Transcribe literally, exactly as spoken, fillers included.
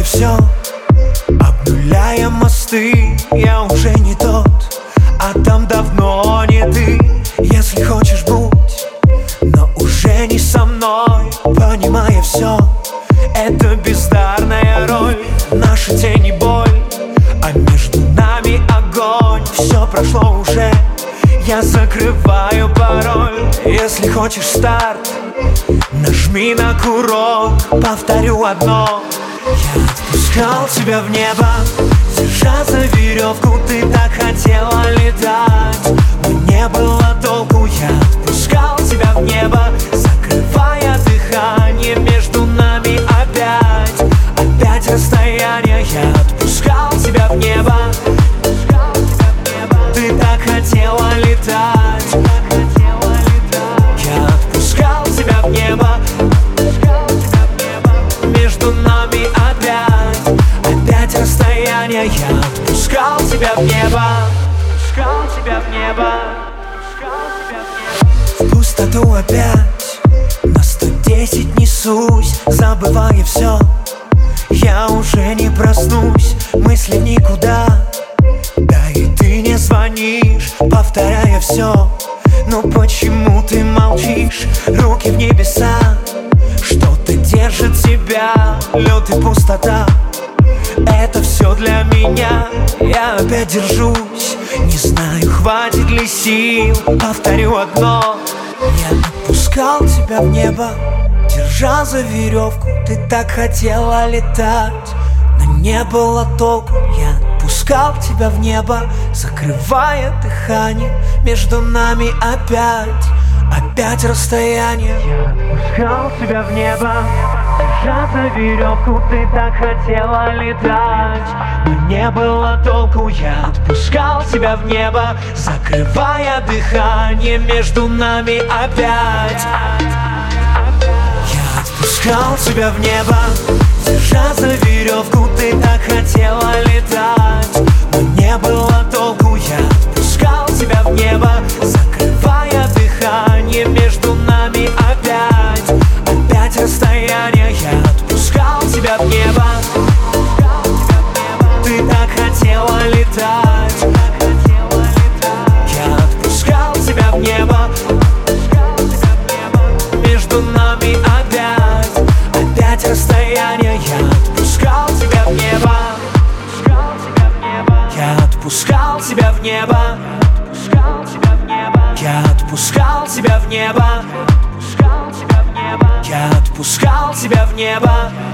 забываю все, обнуляя мосты. Я уже не тот, а там давно не ты. Если хочешь, будь, но уже не со мной. Понимая все, это бездарная роль. Наши тени боль, а между нами огонь. Все прошло уже, я закрываю пароль. Если хочешь старт, нажми на курок. Повторю одно: я отпускал тебя в небо, держа за веревку. Ты так хотела летать, но не было толку. Я отпускал тебя в небо, закрывая дыхание. Между нами опять, опять расстояние. Я отпускал тебя в небо, ты так хотела летать. Я отпускал тебя в небо, между нами опять, опять расстояние. Я отпускал тебя в небо, отпускал тебя в небо, отпускал тебя в небо. В пустоту опять на сто десять несусь, забывая все. Я уже не проснусь, мысли никуда. Да и ты не звонишь, повторяя все. Но почему ты молчишь? Руки в небеса, что-то держит тебя. Лед и пустота, это все для меня. Я опять держусь, не знаю, хватит ли сил. Повторю одно: я отпускал тебя в небо, держа за веревку. Ты так хотела летать, но не было толку. Я отпускал тебя в небо, закрывая дыхание. Между нами опять, опять расстояние. Я отпускал тебя в небо, держа за веревку. Ты так хотела летать, но не было толку. Я отпускал тебя в небо, закрывая дыхание. Между нами опять. Я отпускал тебя в небо, держа за веревку. Ты так хотела летать, но не было толку. Я отпускал тебя в небо, закрывая дыхание. Между нами опять, опять расстояние. Я отпускал тебя в небо, ты так хотела летать. Я отпускал тебя в небо, между нами опять, опять расстояние. Я отпускал тебя в небо, я отпускал тебя в небо, я отпускал тебя в небо, я отпускал тебя в небо.